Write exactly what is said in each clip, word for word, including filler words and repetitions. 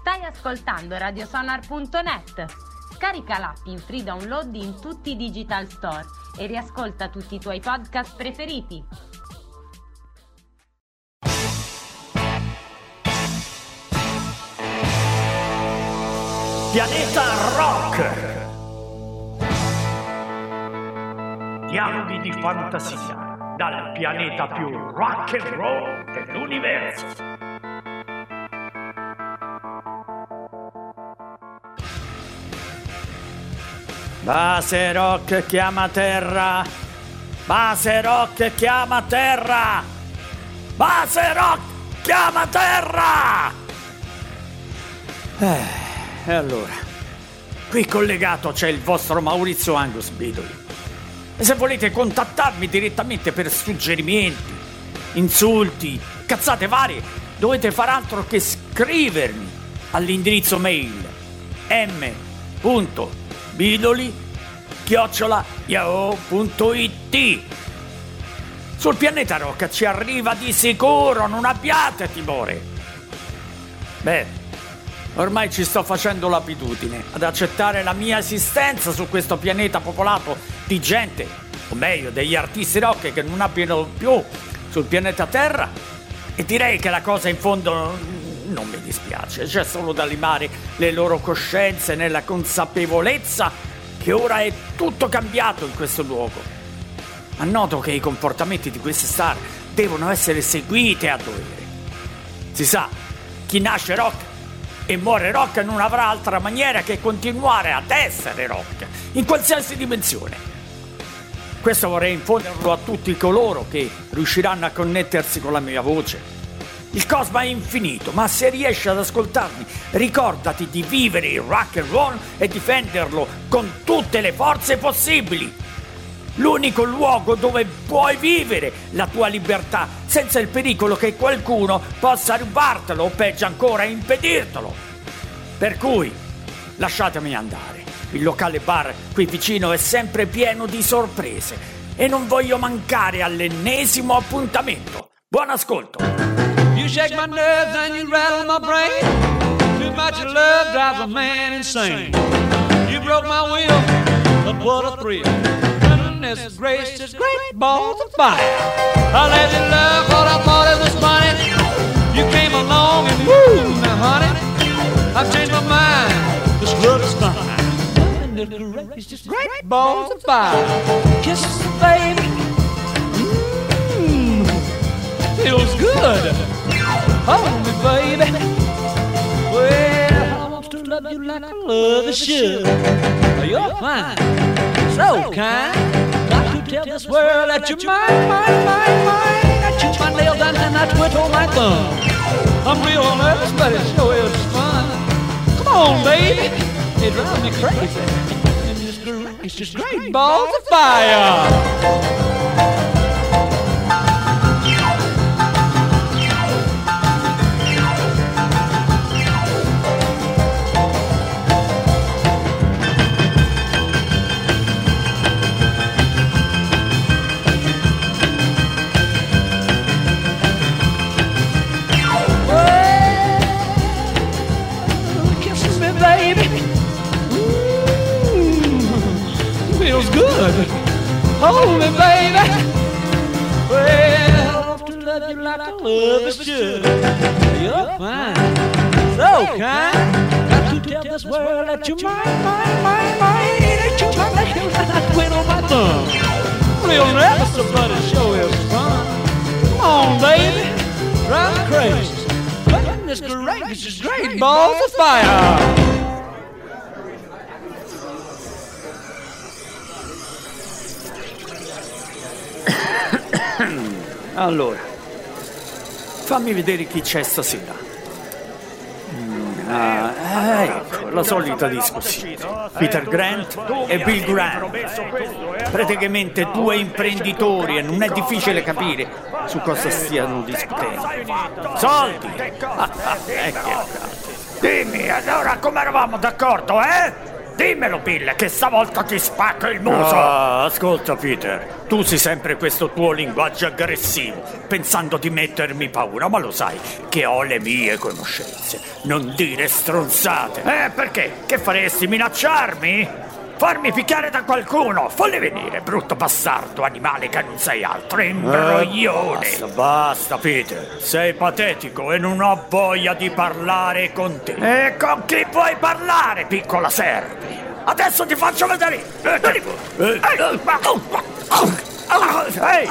Stai ascoltando radiosonar punto net. Scarica l'app in free download in tutti i digital store e riascolta tutti i tuoi podcast preferiti. Pianeta Rock. Dialoghi di fantasia dal pianeta più rock and roll dell'universo. Base Rock chiama terra. Base Rock chiama terra. Base Rock chiama terra. Eh, e allora, qui collegato c'è il vostro Maurizio Angus Bidoli. E se volete contattarmi direttamente per suggerimenti, insulti, cazzate varie, dovete far altro che scrivermi all'indirizzo mail m.bidoli chiocciola yahoo punto it. Sul pianeta Rock ci arriva di sicuro, non abbiate timore. Beh, ormai ci sto facendo l'abitudine ad accettare la mia esistenza su questo pianeta popolato di gente, o meglio degli artisti rock che non abbiano più sul pianeta Terra, e direi che la cosa in fondo non mi dispiace, c'è solo da limare le loro coscienze nella consapevolezza che ora è tutto cambiato in questo luogo. Annoto che i comportamenti di queste star devono essere seguiti a dovere. Si sa, chi nasce rock e muore rock non avrà altra maniera che continuare ad essere rock, in qualsiasi dimensione. Questo vorrei infonderlo a tutti coloro che riusciranno a connettersi con la mia voce. Il cosmo è infinito, ma se riesci ad ascoltarmi, ricordati di vivere il rock and roll e difenderlo con tutte le forze possibili. L'unico luogo dove puoi vivere la tua libertà senza il pericolo che qualcuno possa rubartelo o peggio ancora impedirtelo. Per cui lasciatemi andare. Il locale bar qui vicino è sempre pieno di sorprese e non voglio mancare all'ennesimo appuntamento. Buon ascolto. You shake my nerves and you rattle my brain. Too much love drives a man insane. You broke my will, but what a thrill. Goodness gracious, great balls of fire. I let you love what I thought it was funny. You came along and woo, now honey, I've changed my mind. This love is fine. Goodness gracious, great balls of fire. Kisses, baby. Mmm, feels good. Hold me, baby. Well, I want to love you like I love a should. You're fine, so kind. Got to tell this world that you're mine, mine, mine, mine. I chew my nails down and I twiddle my thumb. I'm real nervous, but it sure is fun. Come on, baby. It drives me crazy. And it's great, it's just great balls of fire. Good. Hold me, baby. Well, I want to love you like I love is should. You're fine, so kind. Got to tell this world that you're mine, mine, mine, mine. That you're my nails and I twiddle my thumb. Real nervous, but it sure is fun. Come on, baby, drive me crazy. Goodness gracious, great balls of fire. Allora, fammi vedere chi c'è stasera. Mm, ah, ecco, la solita discussione. Peter Grant e Bill Grant. Praticamente due imprenditori e non è difficile capire su cosa stiano discutendo. Soldi! Ah, ah, eh, che... Dimmi, allora come eravamo d'accordo, eh? Dimmelo, Bill, che stavolta ti spacco il muso! Ah, ascolta, Peter. Tu sei sempre questo tuo linguaggio aggressivo, pensando di mettermi paura, ma lo sai che ho le mie conoscenze. Non dire stronzate. Eh, perché? Che faresti, minacciarmi? Farmi picchiare da qualcuno? Falli venire, brutto bastardo, animale che non sei altro, imbroglione! Eh, basta, basta, Peter. Sei patetico e non ho voglia di parlare con te. E con chi puoi parlare, piccola serpe? Adesso ti faccio vedere! Eh, vieni pure! Ehi!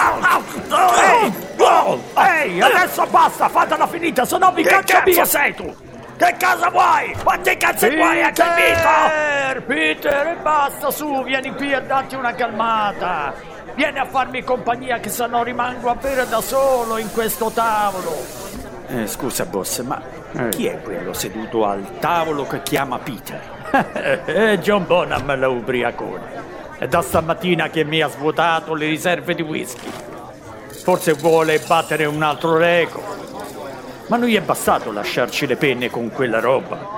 Ehi! Ehi! Adesso basta, fatela finita, se no mi caccio via! Sei tu? Che cosa vuoi? Quanti cazzo vuoi a Peter, Peter, e basta, su, vieni qui a darti una calmata. Vieni a farmi compagnia che se no rimango a bere da solo in questo tavolo. Eh, scusa, boss, ma eh. chi è quello seduto al tavolo che chiama Peter? È John Bonham, l'ubriacone. È da stamattina che mi ha svuotato le riserve di whisky. Forse vuole battere un altro record. Ma non gli è bastato lasciarci le penne con quella roba.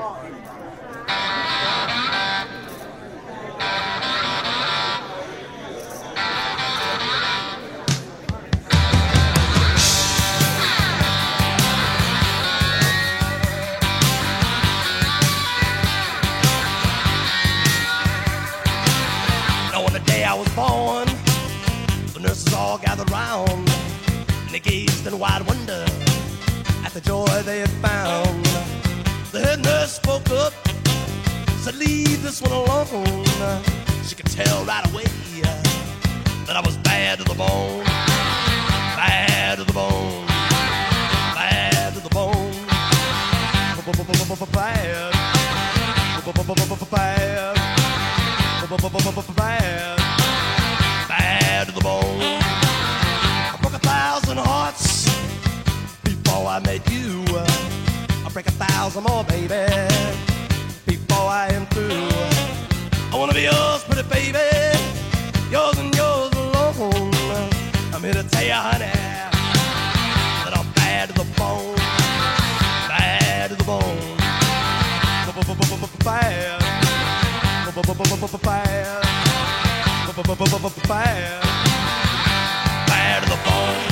On the day I was born, the nurses all gathered round, and they gazed in wide wonder at the joy they had found. The head nurse spoke up, said, leave this one alone. She could tell right away that I was bad to the bone, bad to the bone, bad to the bone, bad, bad, bad, bad to the bone. I broke a thousand hearts before I met you. I'll break a thousand more, baby, before I am through. I wanna be yours, pretty baby, yours and yours alone. I'm here to tell you, honey, that I'm bad to the bone, bad to the bone, bad, bad, bad, bad to the bone.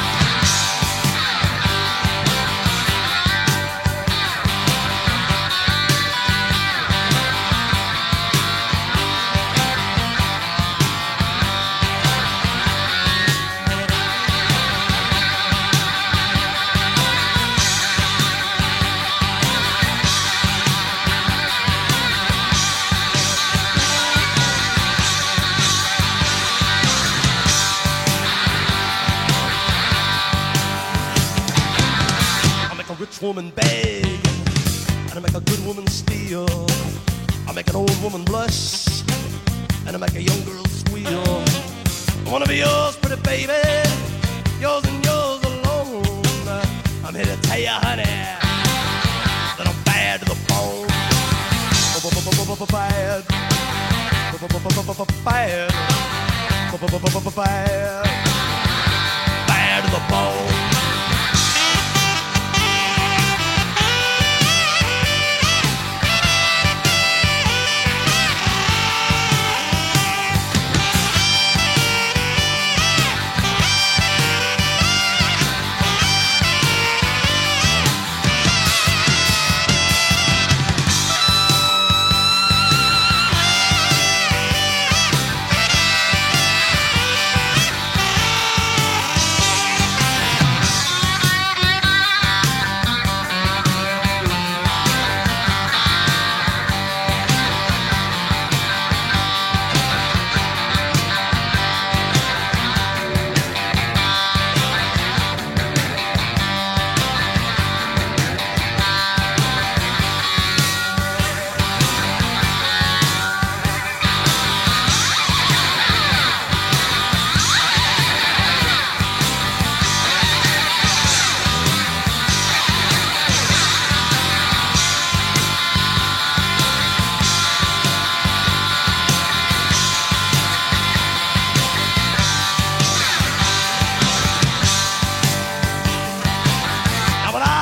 Woman beg, and I make a good woman steal. I make an old woman blush, and I make a young girl squeal. I wanna be yours, pretty baby, yours and yours alone. I'm here to tell you, honey, that I'm bad to the bone, bad, bad, bad, bad to the bone.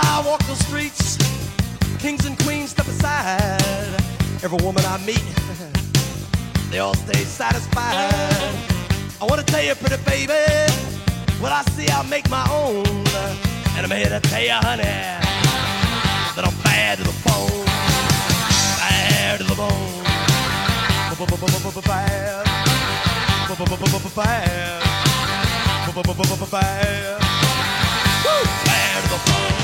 Every woman I meet they all stay satisfied. I wanna tell you, pretty baby, what I see I'll make my own. And I'm here to tell you, honey, that I'm bad to the bone. Bad to the bone. Bad. Bad. Bad. Woo! Bad to the bone.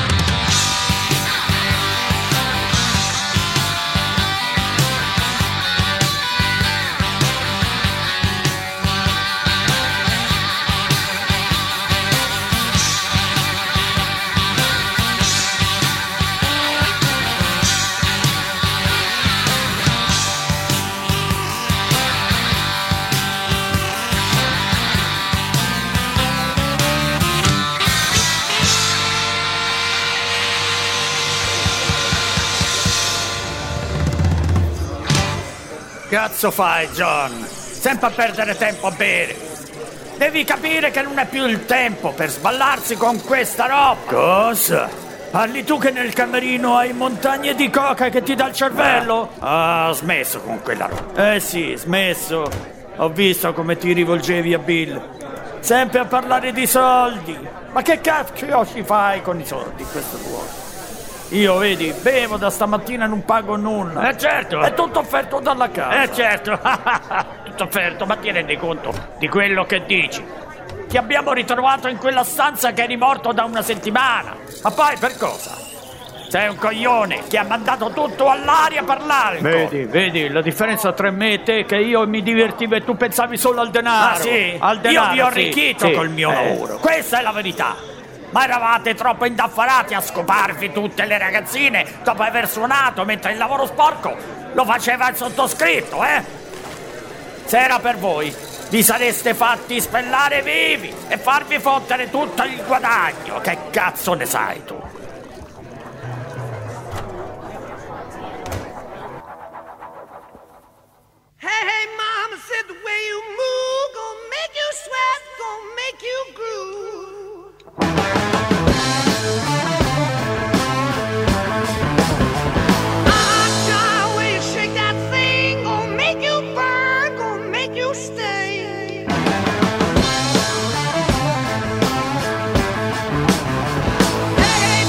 Cazzo fai, John? Sempre a perdere tempo a bere. Devi capire che non è più il tempo per sballarsi con questa roba. Cosa? Parli tu che nel camerino hai montagne di coca che ti dà il cervello? Ah, ho smesso con quella roba. Eh sì, smesso. Ho visto come ti rivolgevi a Bill. Sempre a parlare di soldi. Ma che cazzo ci fai con i soldi in questo luogo? Io, vedi, bevo da stamattina e non pago nulla. Eh certo. È tutto offerto dalla casa. Eh certo. Tutto offerto, ma ti rendi conto di quello che dici? Ti abbiamo ritrovato in quella stanza che eri morto da una settimana. Ma poi per cosa? Sei un coglione che ha mandato tutto all'aria per l'alcol. Vedi, vedi, la differenza tra me e te è che io mi divertivo e tu pensavi solo al denaro. Ah sì? Al denaro, io vi ho sì, arricchito sì. col mio eh. lavoro. Questa è la verità. Ma eravate troppo indaffarati a scoparvi tutte le ragazzine dopo aver suonato, mentre il lavoro sporco lo faceva il sottoscritto, eh? Se era per voi, vi sareste fatti spellare vivi e farvi fottere tutto il guadagno. Che cazzo ne sai tu? Hey, hey, mama said the way you move gonna make you sweat, gonna make you groove. Stay. Hey,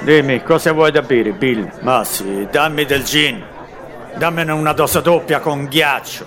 Dimmi, cosa vuoi da bere, Bill? Ma sì, dammi del gin. Dammene una dose doppia con ghiaccio.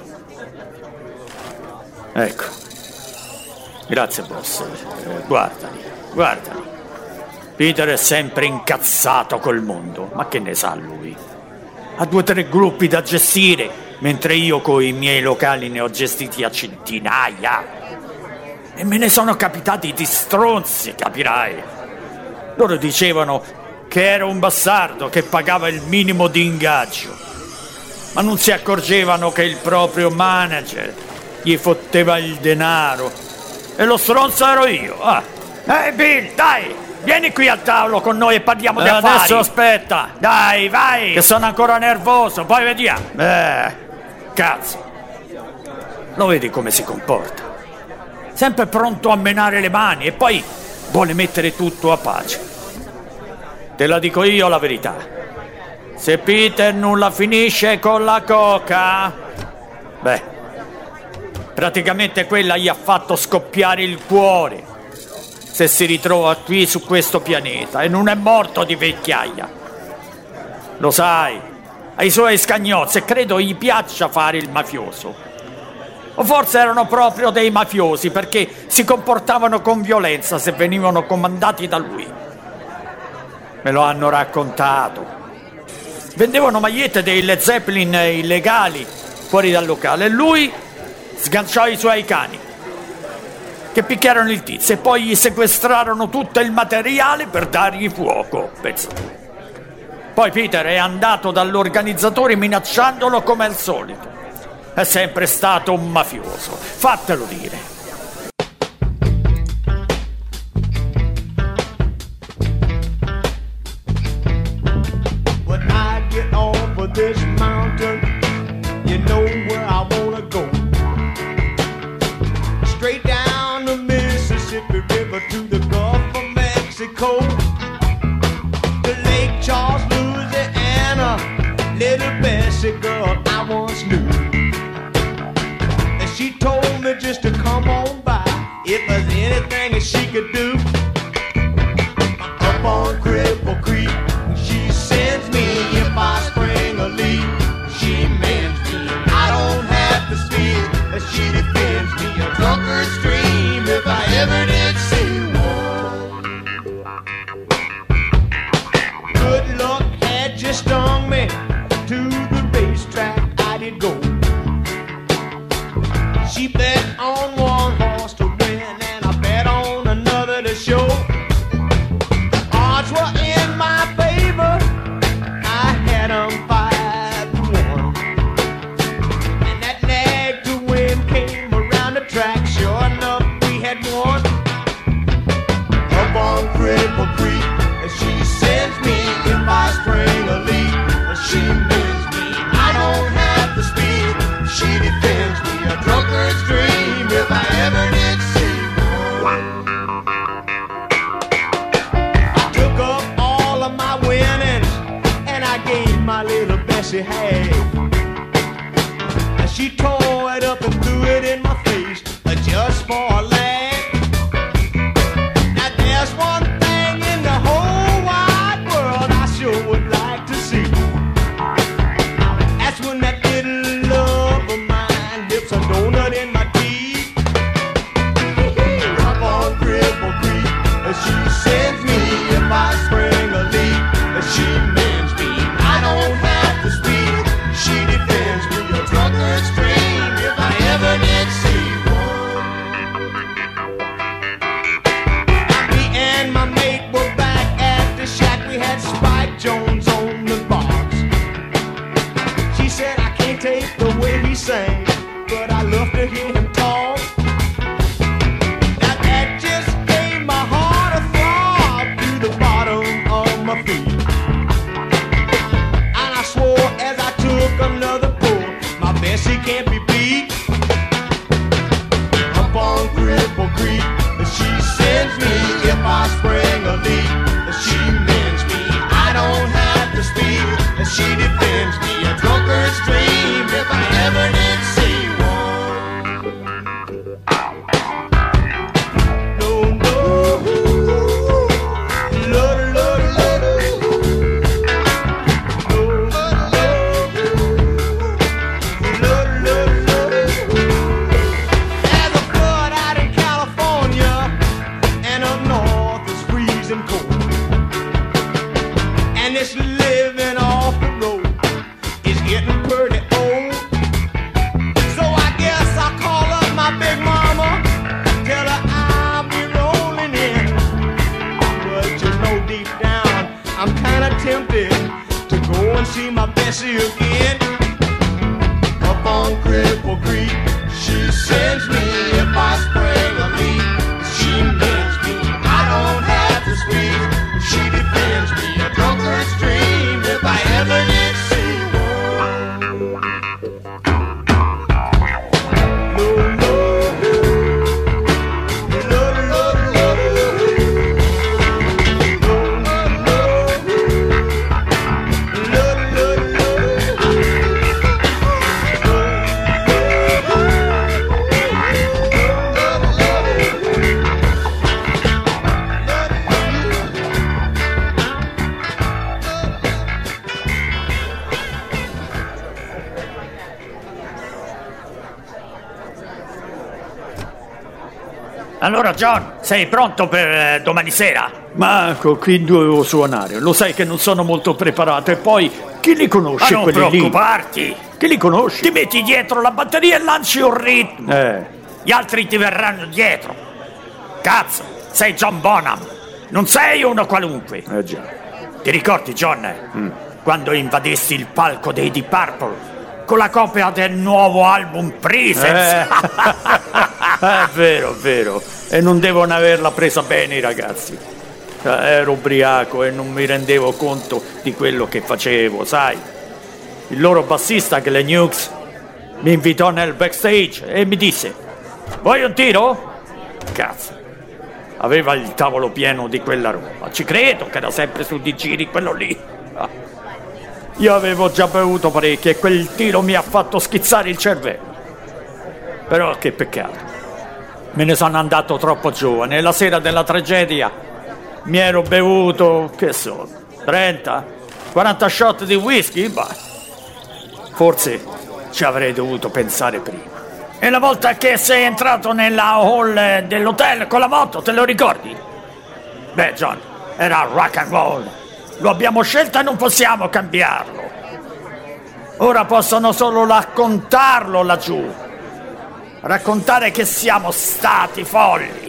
Ecco. Grazie, boss. Eh, guardali, guardali. Peter è sempre incazzato col mondo. Ma che ne sa lui? Ha due o tre gruppi da gestire, mentre io coi miei locali ne ho gestiti a centinaia. E me ne sono capitati di stronzi, capirai. Loro dicevano che ero un bastardo che pagava il minimo di ingaggio, ma non si accorgevano che il proprio manager gli fotteva il denaro e lo stronzo ero io. Ah. Ehi Bill, dai, vieni qui al tavolo con noi e parliamo di Eh, affari. adesso aspetta. Dai, vai, che sono ancora nervoso, poi vediamo. Eh, cazzo. Lo vedi come si comporta? Sempre pronto a menare le mani e poi vuole mettere tutto a pace. Te la dico io la verità. Se Peter non la finisce con la coca, beh, praticamente quella gli ha fatto scoppiare il cuore. Se si ritrova qui su questo pianeta e non è morto di vecchiaia. Lo sai, ha i suoi scagnozzi e credo gli piaccia fare il mafioso. O forse erano proprio dei mafiosi perché si comportavano con violenza se venivano comandati da lui. Me lo hanno raccontato. Vendevano magliette dei Led Zeppelin illegali fuori dal locale e lui sganciò i suoi cani che picchiarono il tizio e poi gli sequestrarono tutto il materiale per dargli fuoco. Pensate. Poi Peter è andato dall'organizzatore minacciandolo come al solito. È sempre stato un mafioso, fatelo dire. When I get off of this mountain, you know where I wanna go. Straight down the Mississippi River to the Gulf of Mexico, to Lake Charles, Louisiana, little Bessie girl I once knew. And she told me just to come on by if there's anything that she could do. Up on Cripple Creek, she sends me if I spring a leak. She mends me, I don't have to speak. She defends me, a drunkard stream if I ever did see one. Good luck had just stung me. To the racetrack I did go. She bet on one horse to win and I bet on another to show. Odds were in my favor, I had them five to one. And that nag to win came around the track, sure enough we had won. Up on Cripple Creek, and she sends me if I spring a leak. And she mends me, I don't have to speak. She defends me, a drunkard's dream if I ever did see one. I took up all of my winnings and I gave my little Bessie half. And she tore it up and threw it in my face, uh, just for a laugh. Now there's one thing in the whole wide world I sure would like to see. That's when that little love of mine dips a donut in my teeth. Up on Cripple Creek, and she sends me if I spring a leak. And she mends me, I don't have to speak. She defends me, a drunkard's dream if I ever did see one. this living off the road is getting pretty old. So I guess I'll call up my big mama, tell her I'll be rolling in. But you know deep down I'm kinda tempted to go and see my Bessie again. Up on Cripple Creek, she sends me if I spring a leak. She mends me, I don't have to speak. She defends me, a drunkard's dream, if I ever did see one. No, Allora John, sei pronto per eh, domani sera? Marco, qui dovevo suonare. Lo sai che non sono molto preparato. E poi, chi li conosce Ma non quelli lì? preoccuparti. Chi li conosci? Ti metti dietro la batteria e lanci un ritmo. Eh, Gli altri ti verranno dietro. Cazzo, sei John Bonham. Non sei uno qualunque. eh già. Ti ricordi, John? Mm. Quando invadesti il palco dei Deep Purple con la copia del nuovo album Presence? Eh. È vero, è vero. E non devono averla presa bene i ragazzi. Cioè, ero ubriaco e non mi rendevo conto di quello che facevo, sai. Il loro bassista, Glenn Hughes, mi invitò nel backstage e mi disse: vuoi un tiro? Cazzo. Aveva il tavolo pieno di quella roba. Ci credo che era sempre su di giri quello lì. Ah. Io avevo già bevuto parecchio e quel tiro mi ha fatto schizzare il cervello. Però che peccato. Me ne sono andato troppo giovane e la sera della tragedia mi ero bevuto, che so, trenta, quaranta shot di whisky, bah. Forse ci avrei dovuto pensare prima. E la volta che sei entrato nella hall dell'hotel con la moto, te lo ricordi? Beh, John, era rock and roll. Lo abbiamo scelto e non possiamo cambiarlo. Ora possono solo raccontarlo laggiù. Raccontare che siamo stati folli.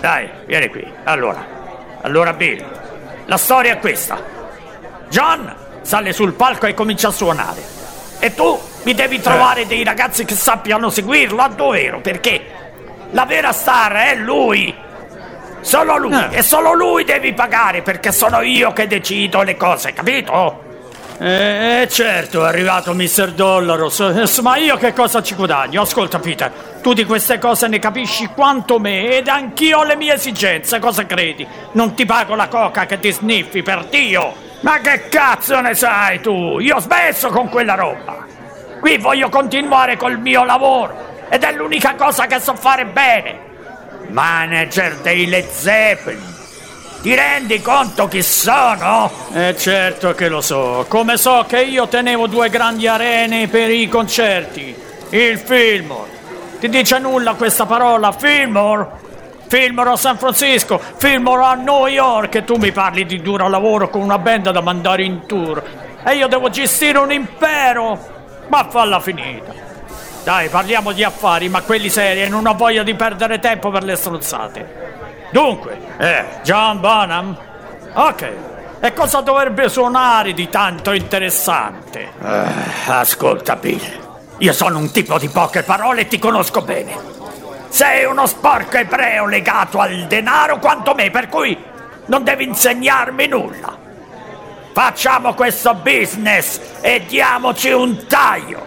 Dai, vieni qui. Allora, allora Bill, la storia è questa. John sale sul palco e comincia a suonare. E tu mi devi trovare dei ragazzi che sappiano seguirlo a dovero, perché la vera star è lui. Solo lui, Eh. e solo lui devi pagare, perché sono io che decido le cose, capito? Eh, eh, certo, è arrivato mister Dollaros, eh, ma io che cosa ci guadagno? Ascolta Peter, tu di queste cose ne capisci quanto me ed anch'io ho le mie esigenze, cosa credi? Non ti pago la coca che ti sniffi, per Dio! Ma che cazzo ne sai tu? Io ho smesso con quella roba. Qui voglio continuare col mio lavoro ed è l'unica cosa che so fare bene. Manager dei Led Zeppelin. Ti rendi conto chi sono? Eh certo che lo so, come so che io tenevo due grandi arene per i concerti, il Fillmore. Ti dice nulla questa parola, Fillmore? Fillmore a San Francisco, Fillmore a New York, e tu mi parli di duro lavoro con una band da mandare in tour e io devo gestire un impero? Ma falla finita. Dai, parliamo di affari, ma quelli seri, e non ho voglia di perdere tempo per le stronzate. Dunque, eh, John Bonham? Ok, e cosa dovrebbe suonare di tanto interessante? Eh, ascolta Bill, io sono un tipo di poche parole e ti conosco bene. Sei uno sporco ebreo legato al denaro quanto me, per cui non devi insegnarmi nulla. Facciamo questo business e diamoci un taglio.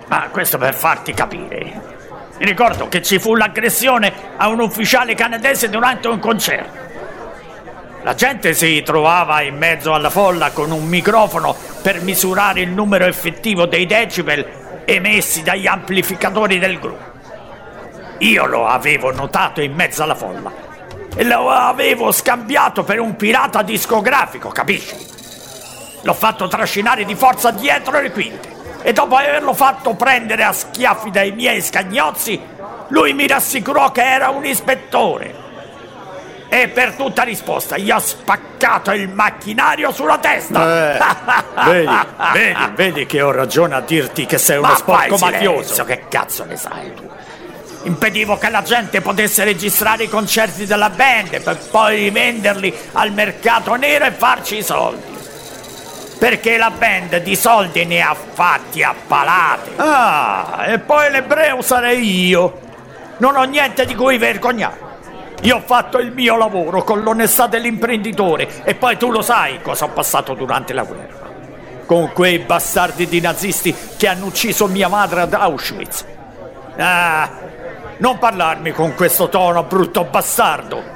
Ma questo per farti capire. Mi ricordo che ci fu l'aggressione a un ufficiale canadese durante un concerto. La gente si trovava in mezzo alla folla con un microfono per misurare il numero effettivo dei decibel emessi dagli amplificatori del gruppo. Io lo avevo notato in mezzo alla folla e lo avevo scambiato per un pirata discografico, capisci? L'ho fatto trascinare di forza dietro le quinte e dopo averlo fatto prendere a schiaffi dai miei scagnozzi, lui mi rassicurò che era un ispettore. E per tutta risposta gli ho spaccato il macchinario sulla testa. Eh, vedi, vedi, vedi che ho ragione a dirti che sei uno Ma sporco fai mafioso. silenzio, che cazzo ne sai tu? Impedivo che la gente potesse registrare i concerti della band per poi rivenderli al mercato nero e farci i soldi. Perché la band di soldi ne ha fatti a palate. Ah, e poi l'ebreo sarei io. Non ho niente di cui vergognare. Io ho fatto il mio lavoro con l'onestà dell'imprenditore e poi tu lo sai cosa ho passato durante la guerra. Con quei bastardi di nazisti che hanno ucciso mia madre ad Auschwitz. Ah, non parlarmi con questo tono, brutto bastardo.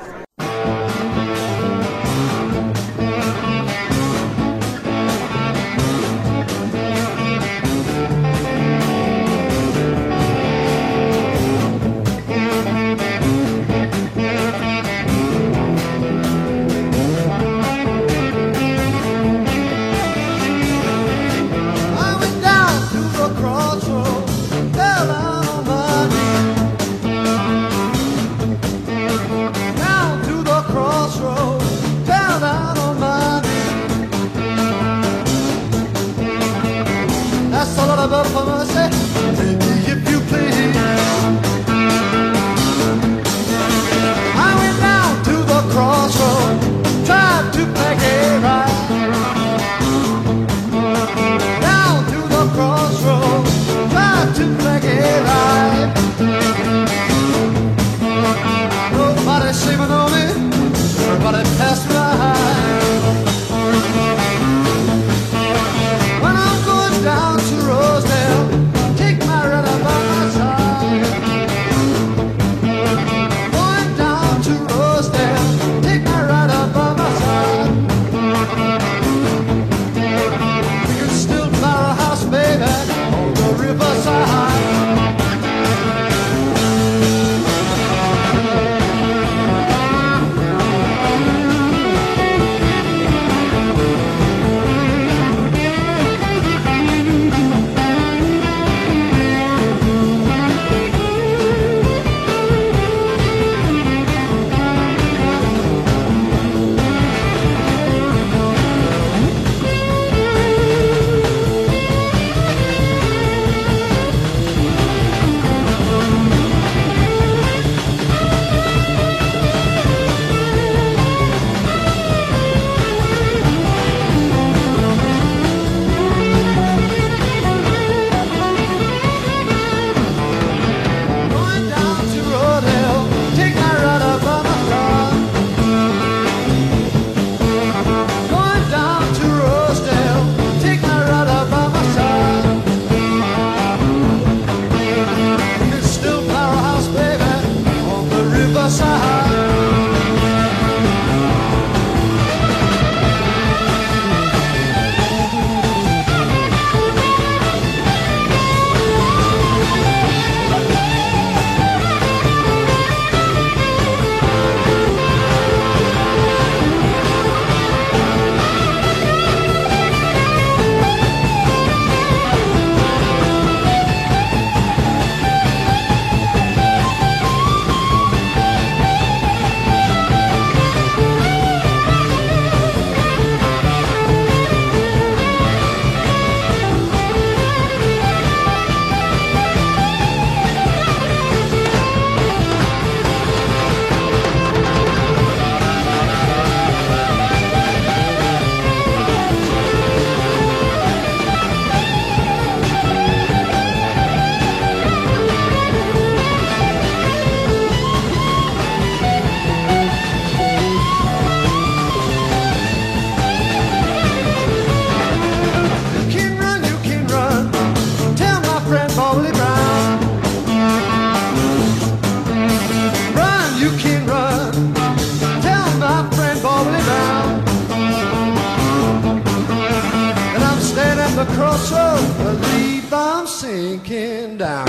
so believe I'm sinking down.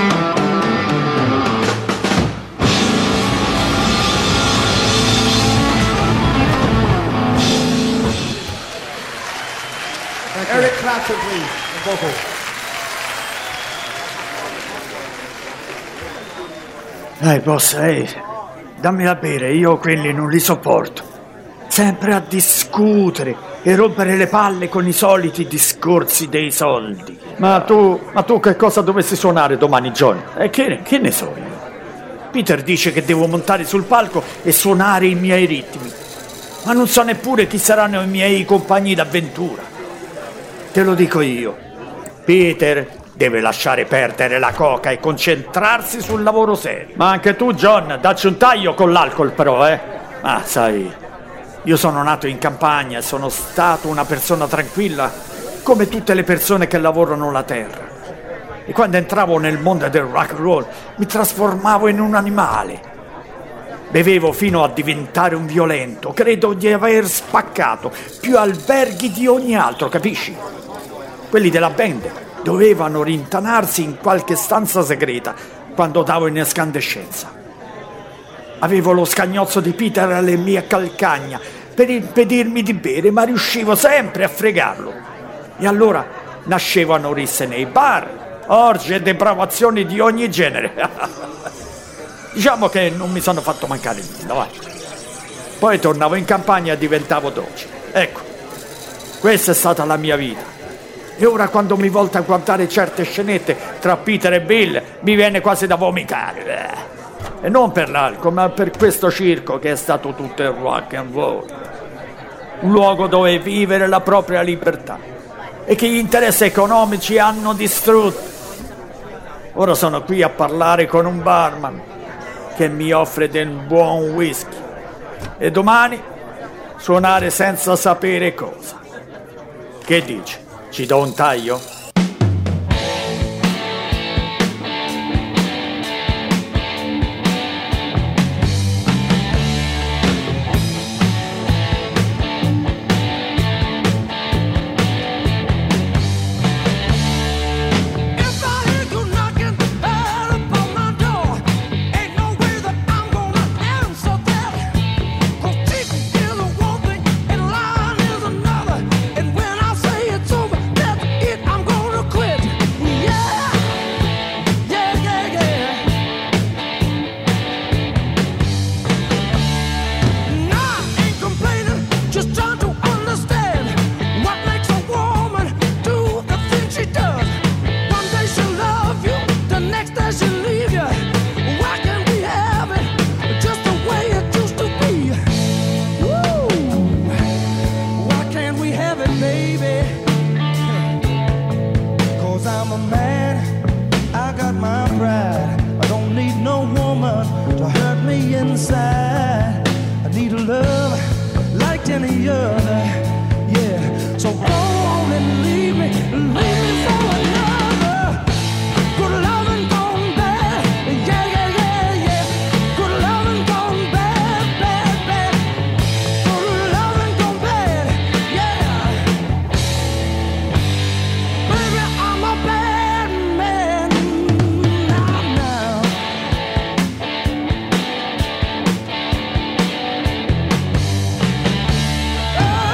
Eric Clapton, please, vocal. Dai, boss, ehi, dammi da bere, io quelli non li sopporto. Sempre a discutere e rompere le palle con i soliti discorsi dei soldi. Ma tu, ma tu che cosa dovessi suonare domani, John? E che, che ne so io? Peter dice che devo montare sul palco e suonare i miei ritmi. Ma non so neppure chi saranno i miei compagni d'avventura. Te lo dico io. Peter deve lasciare perdere la coca e concentrarsi sul lavoro serio. Ma anche tu, John, dacci un taglio con l'alcol però, eh? Ah, sai, io sono nato in campagna e sono stato una persona tranquilla, come tutte le persone che lavorano la terra. E quando entravo nel mondo del rock and roll mi trasformavo in un animale. Bevevo fino a diventare un violento. Credo di aver spaccato più alberghi di ogni altro, capisci? Quelli della band dovevano rintanarsi in qualche stanza segreta quando davo in escandescenza. Avevo lo scagnozzo di Peter alle mie calcagna per impedirmi di bere, ma riuscivo sempre a fregarlo. E allora nascevano risse nei bar, orge e depravazioni di ogni genere. Diciamo che non mi sono fatto mancare niente, vai. Poi tornavo in campagna e diventavo dolce. Ecco, questa è stata la mia vita. E ora quando mi volto a guardare certe scenette tra Peter e Bill mi viene quasi da vomitare. E non per l'alcol, ma per questo circo che è stato tutto il rock and roll. Un luogo dove vivere la propria libertà e che gli interessi economici hanno distrutto. Ora sono qui a parlare con un barman che mi offre del buon whisky e domani suonare senza sapere cosa. Che dici? Ci do un taglio? Oh!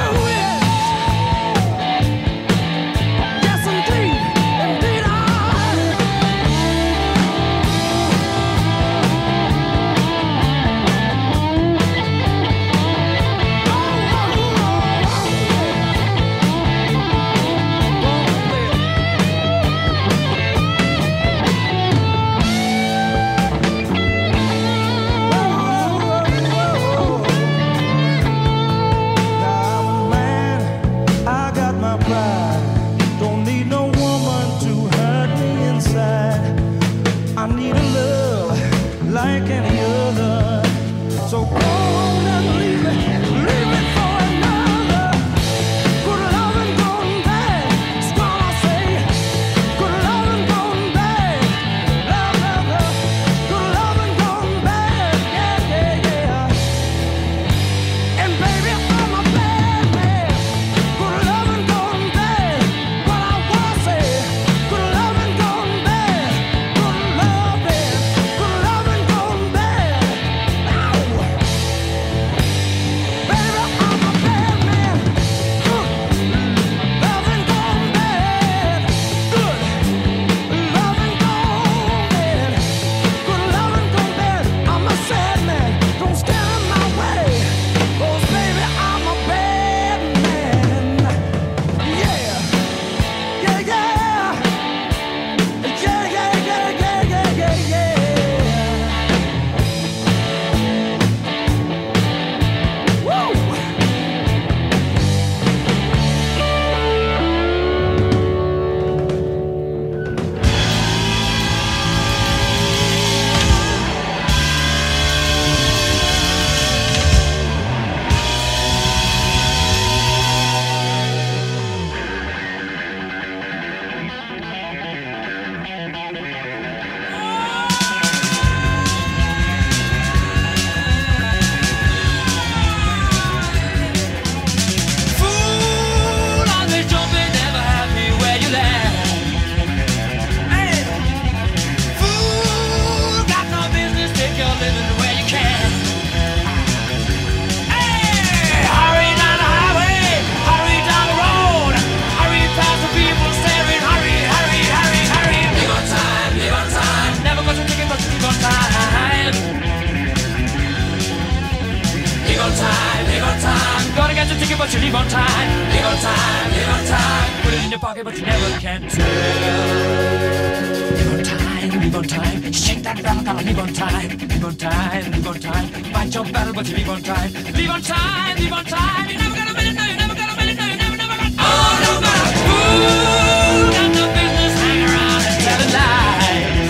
but you leave on time. Leave on time, leave on time. Put it in your pocket, but you never can tell. Leave on time, leave on time. Shake that rattle, gotta leave on time. Leave on time, leave on time. Fight your battle, but you leave on time. Leave on time, leave on time. You never got a minute, no, you never got a minute, no, you never, never got. Oh, no matter who got no business, hang around and tell lies.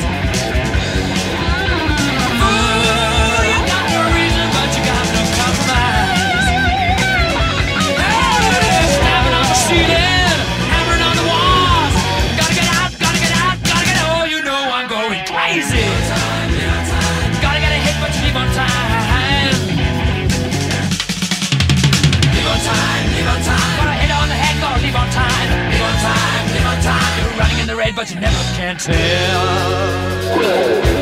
Fool, you got no reason, but you got no compromise. Hey, stabbing on the ceiling, hammering on the walls. Gotta get out, gotta get out, gotta get out. Oh, you know I'm going crazy. Gotta get a hit, but you leave on time. Leave on time, leave on time. Gotta hit on the head, gotta leave on time. Leave on time, leave on time. You're running in the red, but you never can tell.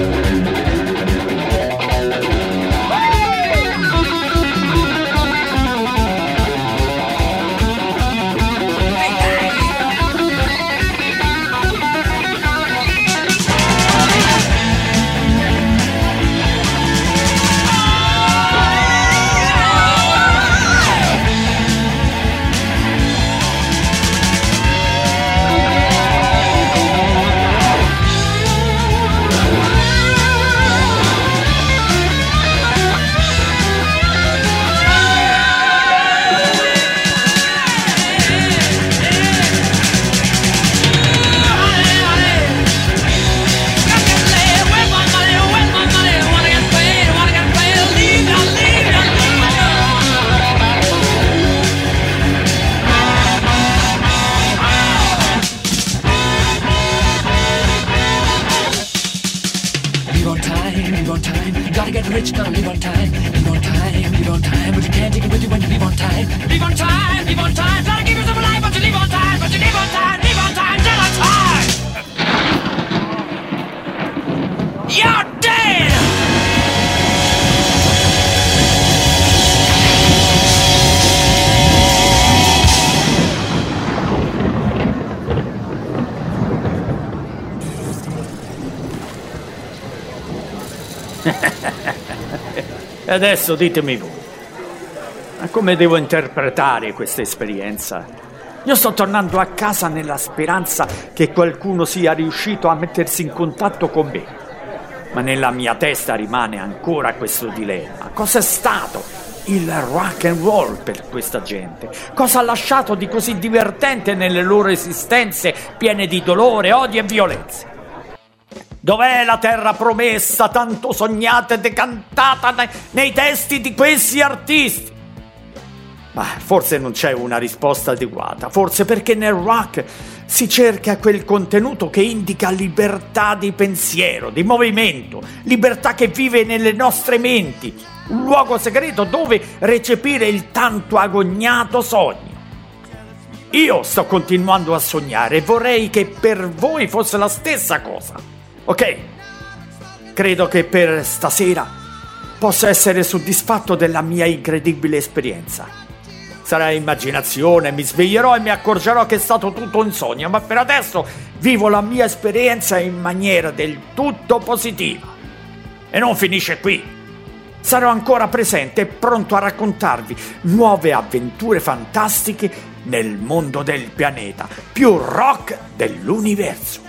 Rich, gotta leave on time, leave on time, leave on time, but you can't take it with you when you leave on time. Leave on time, leave on time, try to keep yourself alive, but you leave on time, but you leave on time, leave on time, till on time. You're dead! E adesso ditemi voi, ma come devo interpretare questa esperienza? Io sto tornando a casa nella speranza che qualcuno sia riuscito a mettersi in contatto con me, ma nella mia testa rimane ancora questo dilemma. Cos'è stato il rock and roll per questa gente? Cosa ha lasciato di così divertente nelle loro esistenze piene di dolore, odio e violenza? Dov'è la terra promessa, tanto sognata e decantata nei, nei testi di questi artisti? Ma forse non c'è una risposta adeguata, forse perché nel rock si cerca quel contenuto che indica libertà di pensiero, di movimento, libertà che vive nelle nostre menti, un luogo segreto dove recepire il tanto agognato sogno. Io sto continuando a sognare e vorrei che per voi fosse la stessa cosa. Ok, credo che per stasera possa essere soddisfatto della mia incredibile esperienza. Sarà immaginazione, mi sveglierò e mi accorgerò che è stato tutto un sogno, ma per adesso vivo la mia esperienza in maniera del tutto positiva. E non finisce qui. Sarò ancora presente e pronto a raccontarvi nuove avventure fantastiche nel mondo del pianeta più rock dell'universo.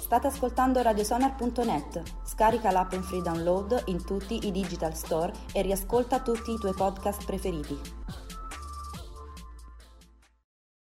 State ascoltando radiosonar punto net. Scarica l'app in free download in tutti i digital store e riascolta tutti i tuoi podcast preferiti.